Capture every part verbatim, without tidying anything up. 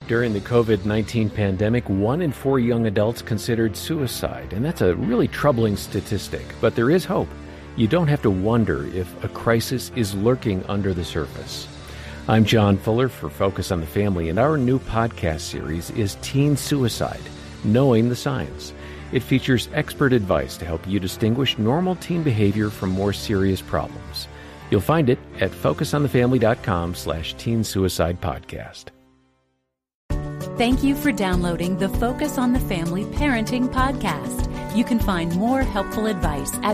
During the covid nineteen pandemic, one in four young adults considered suicide, and that's a really troubling statistic. But there is hope. You don't have to wonder if a crisis is lurking under the surface. I'm John Fuller for Focus on the Family, and our new podcast series is Teen Suicide, Knowing the Signs. It features expert advice to help you distinguish normal teen behavior from more serious problems. You'll find it at focusonthefamily.com slash teen suicide podcast. Thank you for downloading the Focus on the Family Parenting Podcast. You can find more helpful advice at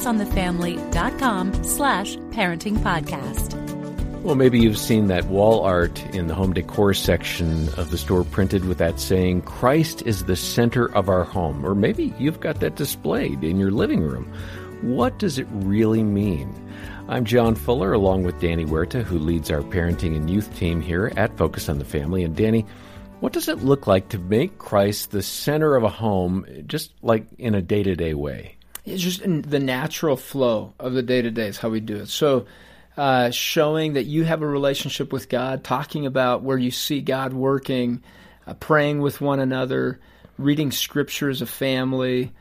focusonthefamily.com slash parenting podcast. Well, maybe you've seen that wall art in the home decor section of the store printed with that saying, Christ is the center of our home. Or maybe you've got that displayed in your living room. What does it really mean? I'm John Fuller, along with Danny Huerta, who leads our parenting and youth team here at Focus on the Family. And Danny, what does it look like to make Christ the center of a home, just like in a day-to-day way? It's just in the natural flow of the day-to-day is how we do it. So uh, showing that you have a relationship with God, talking about where you see God working, uh, praying with one another, reading Scripture as a family.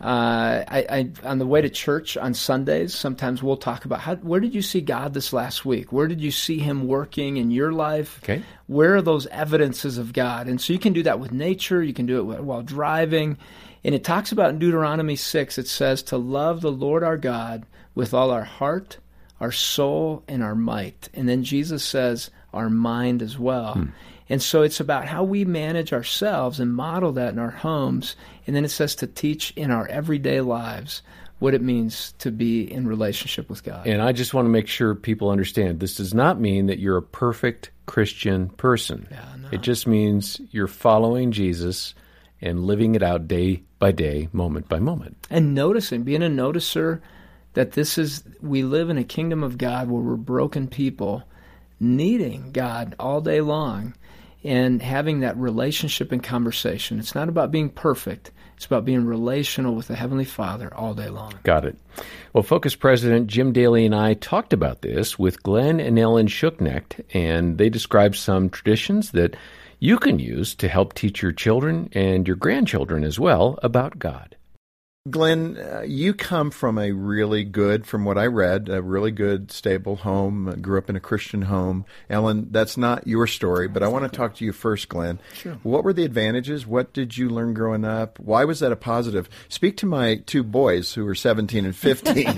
Uh, I, I, on the way to church on Sundays, sometimes we'll talk about how, where did you see God this last week? Where did you see Him working in your life? Okay. Where are those evidences of God? And so you can do that with nature. You can do it while driving. And it talks about in Deuteronomy six, it says to love the Lord our God with all our heart, our soul, and our might. And then Jesus says our mind as well. Hmm. And so it's about how we manage ourselves and model that in our homes. And then it says to teach in our everyday lives what it means to be in relationship with God. And I just want to make sure people understand, this does not mean that you're a perfect Christian person. Yeah, no. It just means you're following Jesus and living it out day by day, moment by moment. And noticing, being a noticer that this is, we live in a kingdom of God where we're broken people needing God all day long. And having that relationship and conversation. It's not about being perfect. It's about being relational with the Heavenly Father all day long. Got it. Well, Focus President Jim Daly and I talked about this with Glenn and Ellen Schucknecht, and they described some traditions that you can use to help teach your children and your grandchildren as well about God. Glenn, uh, you come from a really good, from what I read, a really good, stable home, uh, grew up in a Christian home. Ellen, that's not your story, but I want to talk to you first, Glenn. Sure. What were the advantages? What did you learn growing up? Why was that a positive? Speak to my two boys who are seventeen and fifteen.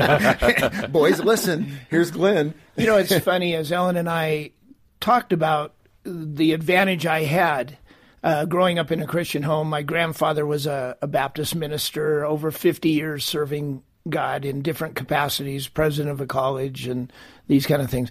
Boys, listen, here's Glenn. You know, it's funny, as Ellen and I talked about the advantage I had Uh, growing up in a Christian home. My grandfather was a, a Baptist minister, over fifty years serving God in different capacities, president of a college and these kind of things.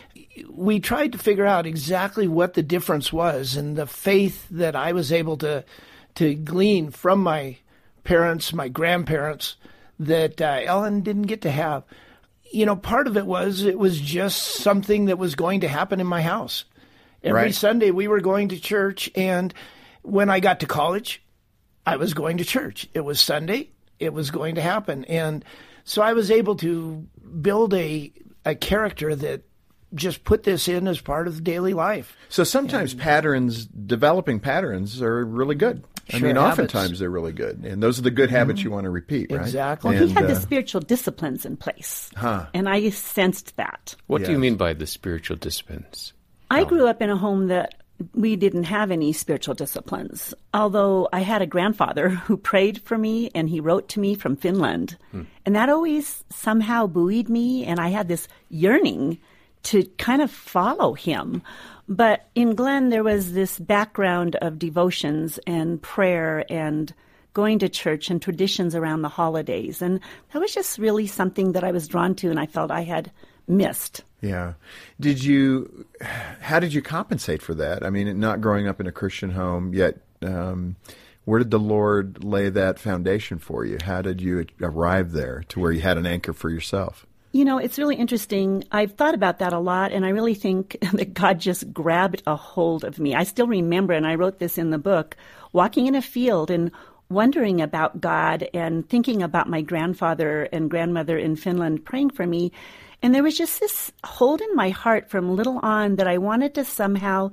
We tried to figure out exactly what the difference was, and the faith that I was able to to glean from my parents, my grandparents, that uh, Ellen didn't get to have. You know, part of it was it was just something that was going to happen in my house. Every Right. Sunday we were going to church, and when I got to college, I was going to church. It was Sunday. It was going to happen. And so I was able to build a a character that just put this in as part of daily life. So sometimes and, patterns, developing patterns are really good. I Sure, mean, habits. oftentimes they're really good. And those are the good habits you want to repeat, right? Exactly. Well, And, he had uh, the spiritual disciplines in place, Huh. and I sensed that. What do you Yes. mean by the spiritual disciplines? I grew up in a home that we didn't have any spiritual disciplines, although I had a grandfather who prayed for me and he wrote to me from Finland. Hmm. And that always somehow buoyed me, and I had this yearning to kind of follow him. But in Glenn, there was this background of devotions and prayer and going to church and traditions around the holidays. And that was just really something that I was drawn to, and I felt I had missed. Yeah. Did you, how did you compensate for that? I mean, not growing up in a Christian home, yet um, where did the Lord lay that foundation for you? How did you arrive there to where you had an anchor for yourself? You know, it's really interesting. I've thought about that a lot, and I really think that God just grabbed a hold of me. I still remember, and I wrote this in the book, walking in a field and wondering about God and thinking about my grandfather and grandmother in Finland praying for me. And there was just this hold in my heart from little on that I wanted to somehow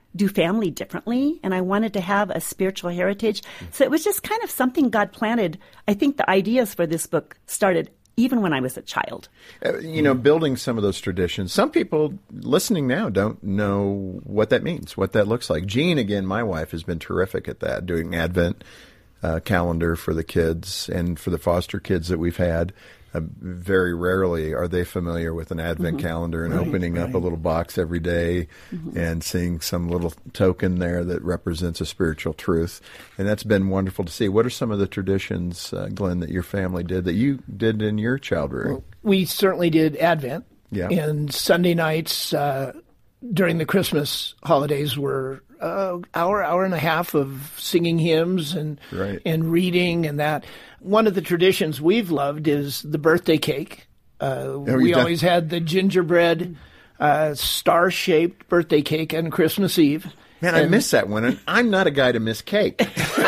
do family differently, and I wanted to have a spiritual heritage. So it was just kind of something God planted. I think the ideas for this book started even when I was a child. Uh, you know, building some of those traditions. Some people listening now don't know what that means, what that looks like. Jean, again, my wife, has been terrific at that, doing Advent uh, calendar for the kids and for the foster kids that we've had. Uh, very rarely are they familiar with an Advent mm-hmm. calendar and right, opening right. up a little box every day mm-hmm. and seeing some little token there that represents a spiritual truth. And that's been wonderful to see. What are some of the traditions, uh, Glenn, that your family did that you did in your child rearing? Well, we certainly did Advent. Yeah. And Sunday nights uh, during the Christmas holidays were uh, hour, hour and a half of singing hymns and right. and reading and that. One of the traditions we've loved is the birthday cake. Uh, oh, we done- always had the gingerbread, uh, star-shaped birthday cake on Christmas Eve. Man, I miss that one. And I'm not a guy to miss cake.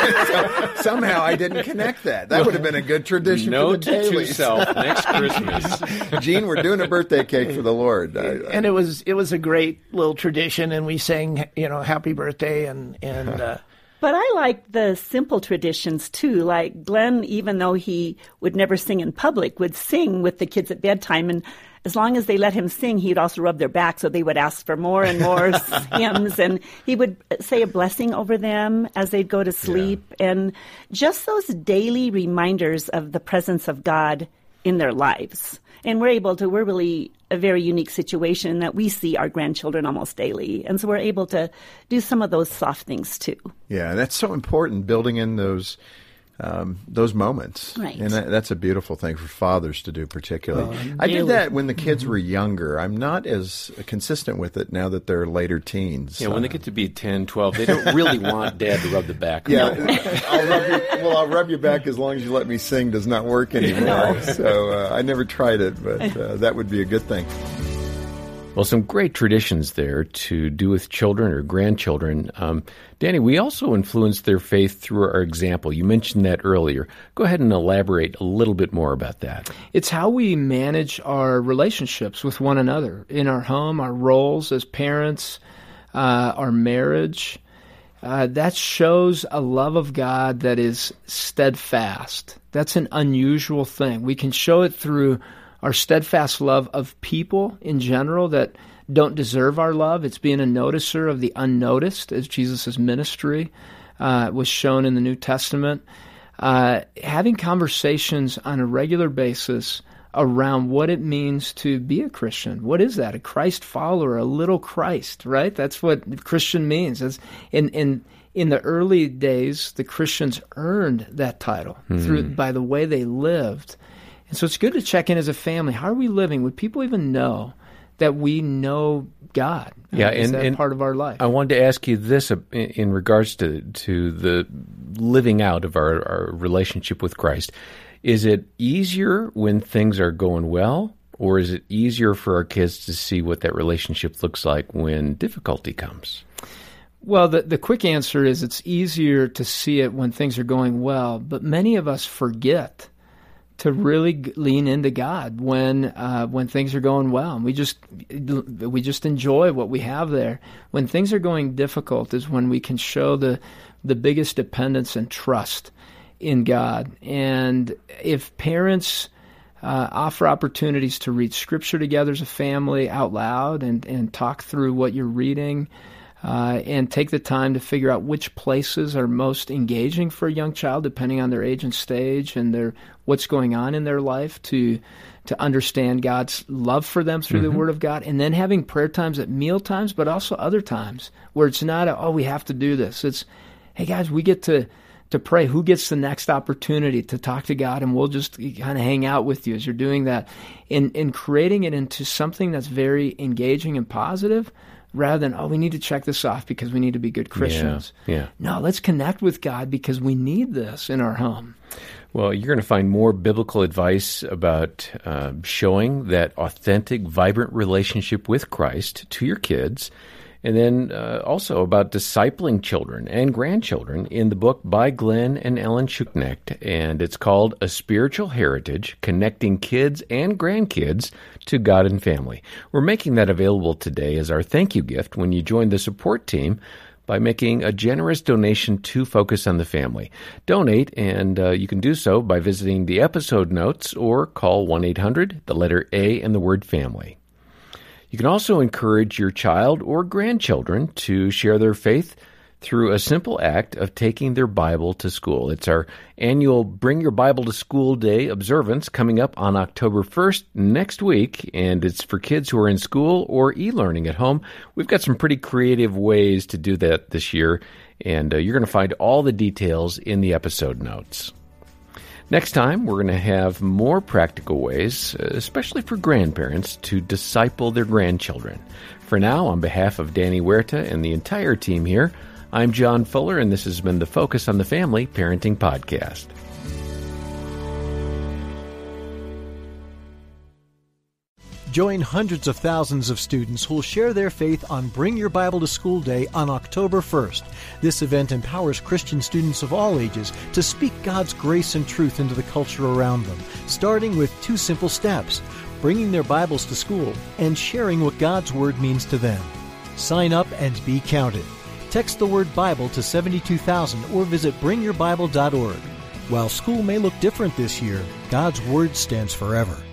So somehow I didn't connect that. That would have been a good tradition Note for the to dailies. self next Christmas. Gene, we're doing a birthday cake for the Lord. I, I, and it was it was a great little tradition, and we sang, you know, happy birthday and and. Uh, But I like the simple traditions, too. Like Glenn, even though he would never sing in public, would sing with the kids at bedtime. And as long as they let him sing, he'd also rub their back so they would ask for more and more hymns. And he would say a blessing over them as they'd go to sleep. Yeah. And just those daily reminders of the presence of God in their lives. And we're able to, we're really a very unique situation that we see our grandchildren almost daily. And so we're able to do some of those soft things too. Yeah, and that's so important, building in those um, those moments. Right. And that, that's a beautiful thing for fathers to do particularly. Uh, I did that when the kids were younger. I'm not as consistent with it now that they're later teens. Yeah, when uh, they get to be ten, twelve, they don't really want Dad to rub the back. Yeah, I'll rub your, well, I'll rub your back as long as you let me sing does not work anymore. So uh, I never tried it, but uh, that would be a good thing. Well, some great traditions there to do with children or grandchildren. Um, Danny, we also influence their faith through our example. You mentioned that earlier. Go ahead and elaborate a little bit more about that. It's how we manage our relationships with one another in our home, our roles as parents, uh, our marriage. Uh, that shows a love of God that is steadfast. That's an unusual thing. We can show it through our steadfast love of people in general that don't deserve our love. It's being a noticer of the unnoticed, as Jesus' ministry uh, was shown in the New Testament. Uh, having conversations on a regular basis around what it means to be a Christian. What is that? A Christ follower, a little Christ, right? That's what Christian means. That's in in in the early days, the Christians earned that title mm. through by the way they lived. And so it's good to check in as a family. How are we living? Would people even know that we know God? Yeah, is and, that and part of our life? I wanted to ask you this in regards to to the living out of our, our relationship with Christ. Is it easier when things are going well, or is it easier for our kids to see what that relationship looks like when difficulty comes? Well, the, the quick answer is it's easier to see it when things are going well, but many of us forget to really lean into God when uh, when things are going well. And we just we just enjoy what we have there. When things are going difficult is when we can show the the biggest dependence and trust in God. And if parents uh, offer opportunities to read Scripture together as a family out loud and, and talk through what you're reading, Uh, and take the time to figure out which places are most engaging for a young child, depending on their age and stage and their what's going on in their life, to to understand God's love for them through mm-hmm. the Word of God, and then having prayer times at meal times, but also other times where it's not a, oh, we have to do this. It's, hey guys, we get to to pray. Who gets the next opportunity to talk to God, and we'll just kind of hang out with you as you're doing that, in in creating it into something that's very engaging and positive. Rather than, oh, we need to check this off because we need to be good Christians. Yeah, yeah. No, let's connect with God because we need this in our home. Well, you're going to find more biblical advice about uh, showing that authentic, vibrant relationship with Christ to your kids And then uh, also about discipling children and grandchildren in the book by Glenn and Ellen Schuknecht, and it's called A Spiritual Heritage, Connecting Kids and Grandkids to God and Family. We're making that available today as our thank you gift when you join the support team by making a generous donation to Focus on the Family. Donate, and uh, you can do so by visiting the episode notes or call one eight hundred, the letter A, and the word family. You can also encourage your child or grandchildren to share their faith through a simple act of taking their Bible to school. It's our annual Bring Your Bible to School Day observance coming up on October first next week, and it's for kids who are in school or e-learning at home. We've got some pretty creative ways to do that this year, and uh, you're going to find all the details in the episode notes. Next time, we're going to have more practical ways, especially for grandparents, to disciple their grandchildren. For now, on behalf of Danny Huerta and the entire team here, I'm John Fuller, and this has been the Focus on the Family Parenting Podcast. Join hundreds of thousands of students who will share their faith on Bring Your Bible to School Day on October first. This event empowers Christian students of all ages to speak God's grace and truth into the culture around them, starting with two simple steps: bringing their Bibles to school and sharing what God's Word means to them. Sign up and be counted. Text the word Bible to seventy-two thousand or visit bring your bible dot org. While school may look different this year, God's Word stands forever.